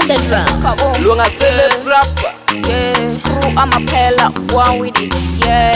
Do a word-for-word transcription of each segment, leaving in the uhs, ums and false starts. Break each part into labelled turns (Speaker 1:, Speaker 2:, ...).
Speaker 1: the drum.
Speaker 2: Lunga celeb rapper.
Speaker 3: Yeah, screw I'm a pella, one with it, yeah.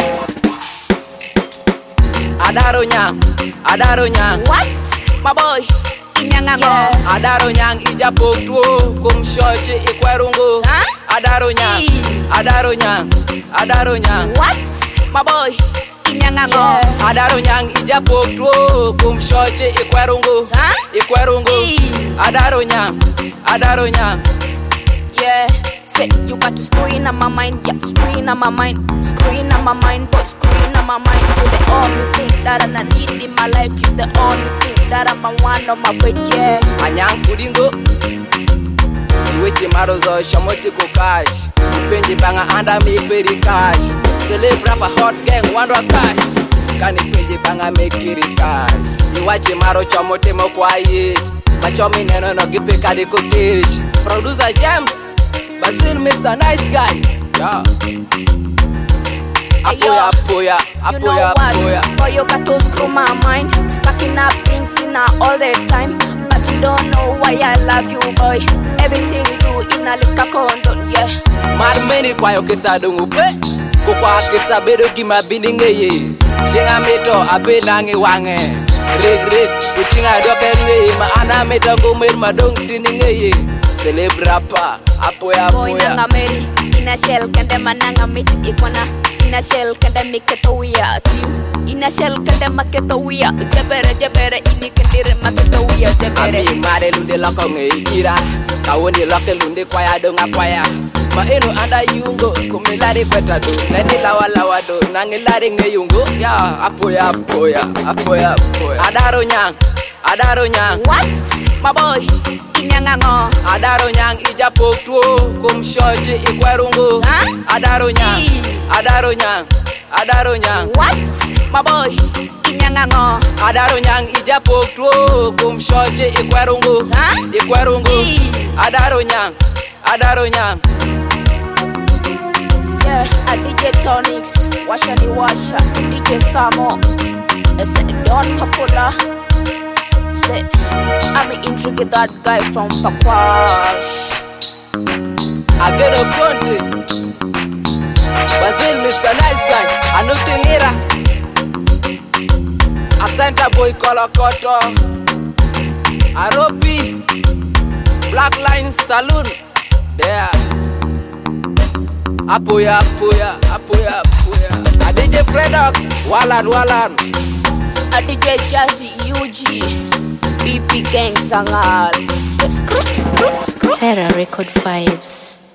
Speaker 2: Adaro nyang, adaro nyang.
Speaker 3: What? My boy, inyanga
Speaker 2: yeah. Adaro nyang ija poktuo, kum shoche ikwerungu.
Speaker 3: Huh?
Speaker 2: Adaro nyang, adaro nyang, adaro nyang.
Speaker 3: What? My boy, inyanga
Speaker 2: yeah. Adaro nyang ija poktuo, kum shoche ikwerungu.
Speaker 3: Huh?
Speaker 2: Ikwerungu. Adaro nyang, adaro nyang.
Speaker 3: Yeah, say you got to screen on my mind, yeah, screen on my mind, screen on my mind, boy, screen on my mind. You're the only thing that I need in my life. You're the only thing that I'm a one on my bed, yeah.
Speaker 2: Anyang kudingo, iwechi marozo shamoti ko cash. Ipenji banga anda mi peri cash. Celeb rapper hot gang one rock cash. Kani penji banga me kiri cash. Iwachi maro chamote mo quiet. Machomi neno no gipe kadi cottage. Producer James. Basil Mister Nice Guy, yeah. Apoya, apoya, apoya, apoya.
Speaker 3: Boy, you got to screw my mind, stacking up things in her all the time. But you don't know why I love you, boy. Everything you do in a little condom, yeah.
Speaker 2: Marmeni kwa yo kesa dungu pe, kukwa kesa bedo kima bindinge. Shenga meto abe nange wange. Rig rig, utinga doke nge. Ma ana meto kumer madong tininge. Celeb rapper, apoya, apoya.
Speaker 3: Boy nanga meri, in a shell kende mananga mit ikona. In a shell kende miketo wia tiu. In a shell kende maketo wia. Jebere jebere ini kendire maketo wia jebere.
Speaker 2: Ami mare lunde loko nge ira. Kawoni loke lunde kwaya donga kwaya. Ma eno anda yungo, kumilari kweta do. Neni lawa lawa do, nangilari nge yungo. Ya, apoya, apoya, apoya, apoya. Adaro nyang, adaro nyang.
Speaker 3: What? My boy, inyanga ngo.
Speaker 2: Adaro nyang ija poktuo, kum shoche ikwerungu.
Speaker 3: Huh?
Speaker 2: Adaro nyang, adaro nyang, adaro nyang.
Speaker 3: What? My boy, inyanga ngo.
Speaker 2: Adaro nyang ija poktuo, kum shoche ikwerungu.
Speaker 3: Huh?
Speaker 2: Ikwerungu. Adaro nyang, adaro nyang.
Speaker 3: Yeah, a D J Tonics, washa ni washa, D J Samo. It's not popular. Say, I'm intrigued that guy from Papash.
Speaker 2: I get a country. Basil Mister Nice Guy, I know Tingira. A center boy Kolokoto. Aropi. Black Line Saloon. There. Apoya, apoya, apoya, apoya. A D J Fredox, Walan, Walan.
Speaker 3: A D J Jazzy, U G, B P Gang Sangal. Screw, screw, screw.
Speaker 1: Terror Record Vibes.